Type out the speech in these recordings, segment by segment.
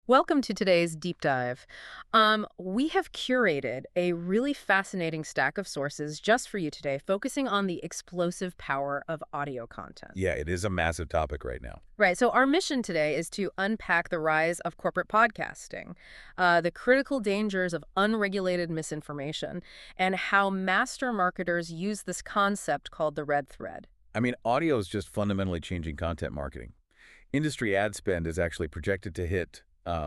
Welcome to today's deep dive. We have curated a really fascinating stack of sources just for you today, focusing on the explosive power of audio content. Yeah, it is a massive topic right now. Right, so our mission today is to unpack the rise of corporate podcasting, the critical dangers of unregulated misinformation, and how master marketers use this concept called the red thread. I mean, audio is just fundamentally changing content marketing. Industry ad spend is actually projected to hit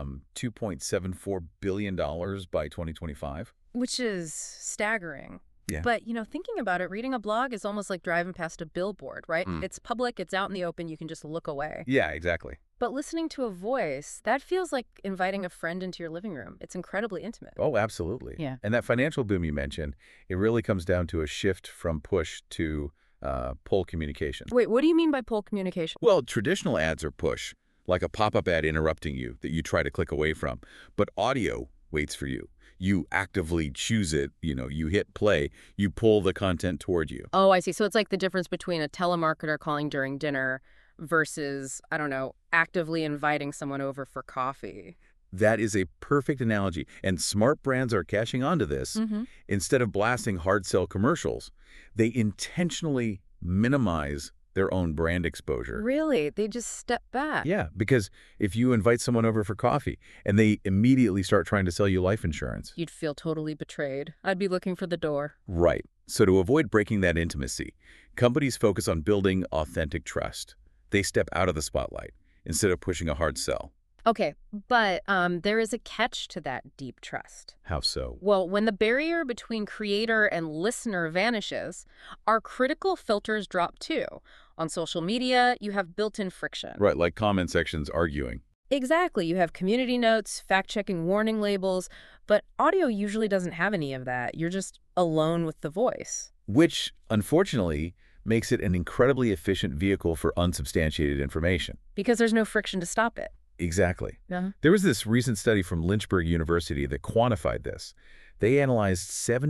$2.74 billion by 2025. Which is staggering. Yeah. But, thinking about it, reading a blog is almost like driving past a billboard, right? Mm. It's public, it's out in the open, you can just look away. Yeah, exactly. But listening to a voice, that feels like inviting a friend into your living room. It's incredibly intimate. Oh, absolutely. Yeah. And that financial boom you mentioned, it really comes down to a shift from push to pull communication. Wait, what do you mean by pull communication? Well, traditional ads are push, like a pop-up ad interrupting you that you try to click away from. But audio waits for you. You actively choose it, you hit play, you pull the content toward you. Oh, I see. So it's like the difference between a telemarketer calling during dinner versus, I don't know, actively inviting someone over for coffee. That is a perfect analogy, and smart brands are cashing onto this. Mm-hmm. Instead of blasting hard sell commercials, they intentionally minimize their own brand exposure. Really? They just step back? Yeah, because if you invite someone over for coffee and they immediately start trying to sell you life insurance. You'd feel totally betrayed. I'd be looking for the door. Right. So to avoid breaking that intimacy, companies focus on building authentic trust. They step out of the spotlight instead of pushing a hard sell. Okay, but there is a catch to that deep trust. How so? Well, when the barrier between creator and listener vanishes, our critical filters drop too. On social media, you have built-in friction. Right, like comment sections arguing. Exactly. You have community notes, fact-checking warning labels, but audio usually doesn't have any of that. You're just alone with the voice. Which, unfortunately, makes it an incredibly efficient vehicle for unsubstantiated information. Because there's no friction to stop it. Exactly. Yeah. There was this recent study from Lynchburg University that quantified this. They analyzed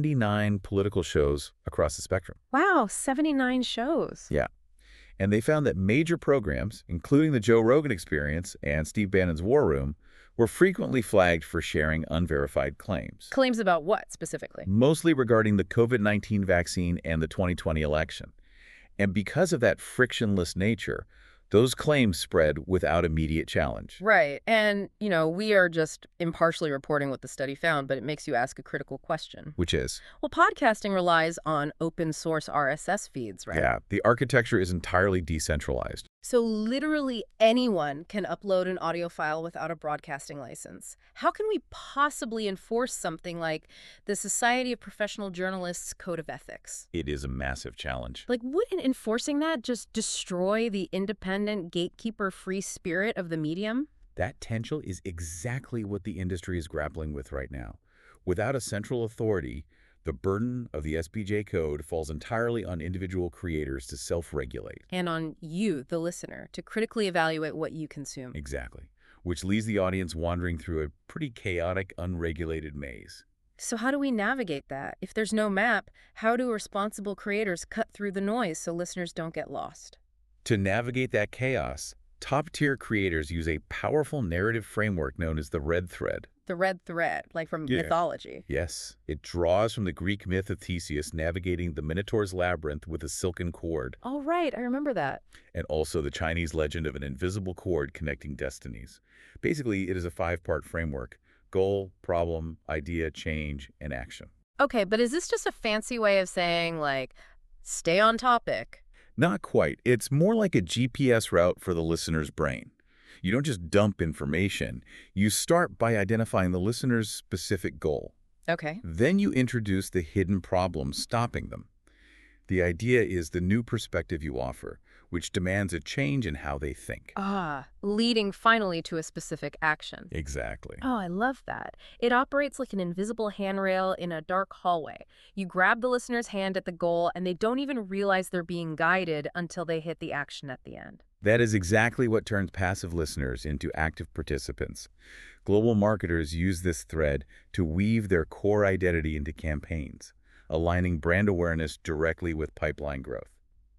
79 political shows across the spectrum. Wow, 79 shows. Yeah. And they found that major programs, including the Joe Rogan Experience and Steve Bannon's War Room, were frequently flagged for sharing unverified claims. Claims about what, specifically? Mostly regarding the COVID-19 vaccine and the 2020 election. And because of that frictionless nature, those claims spread without immediate challenge. Right. And, we are just impartially reporting what the study found, but it makes you ask a critical question. Which is? Well, podcasting relies on open source RSS feeds, right? Yeah, the architecture is entirely decentralized. So literally anyone can upload an audio file without a broadcasting license. How can we possibly enforce something like the Society of Professional Journalists Code of Ethics? It is a massive challenge. Like, wouldn't enforcing that just destroy the independent, gatekeeper-free spirit of the medium? That tension is exactly what the industry is grappling with right now. Without a central authority, the burden of the SPJ code falls entirely on individual creators to self-regulate. And on you, the listener, to critically evaluate what you consume. Exactly. Which leaves the audience wandering through a pretty chaotic, unregulated maze. So how do we navigate that? If there's no map, how do responsible creators cut through the noise so listeners don't get lost? To navigate that chaos, top-tier creators use a powerful narrative framework known as the red thread. The red thread, like from mythology. Yes, it draws from the Greek myth of Theseus navigating the Minotaur's labyrinth with a silken cord, Oh, right. I remember that. and also the Chinese legend of an invisible cord connecting destinies. Basically, it is a 5-part framework: goal, problem, idea, change, and action. Okay, but is this just a fancy way of saying, like, stay on topic? Not quite. It's more like a GPS route for the listener's brain. You don't just dump information. You start by identifying the listener's specific goal. Okay. Then you introduce the hidden problems stopping them. The idea is the new perspective you offer, which demands a change in how they think. Leading finally to a specific action. Exactly. Oh, I love that. It operates like an invisible handrail in a dark hallway. You grab the listener's hand at the goal, and they don't even realize they're being guided until they hit the action at the end. That is exactly what turns passive listeners into active participants. Global marketers use this thread to weave their core identity into campaigns, aligning brand awareness directly with pipeline growth.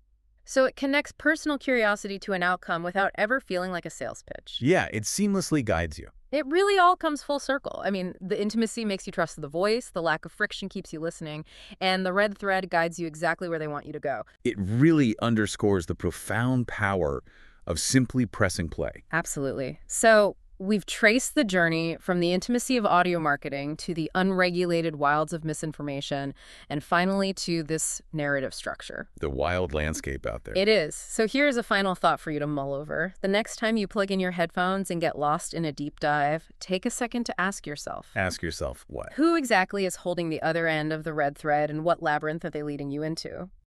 So it connects personal curiosity to an outcome without ever feeling like a sales pitch. Yeah, it seamlessly guides you. It really all comes full circle. I mean, the intimacy makes you trust the voice, the lack of friction keeps you listening, and the red thread guides you exactly where they want you to go. It really underscores the profound power of simply pressing play. Absolutely. So we've traced the journey from the intimacy of audio marketing to the unregulated wilds of misinformation, and finally to this narrative structure. The wild landscape out there. It is. So here's a final thought for you to mull over. The next time you plug in your headphones and get lost in a deep dive, take a second to ask yourself, Ask yourself what? who exactly is holding the other end of the red thread and what labyrinth are they leading you into?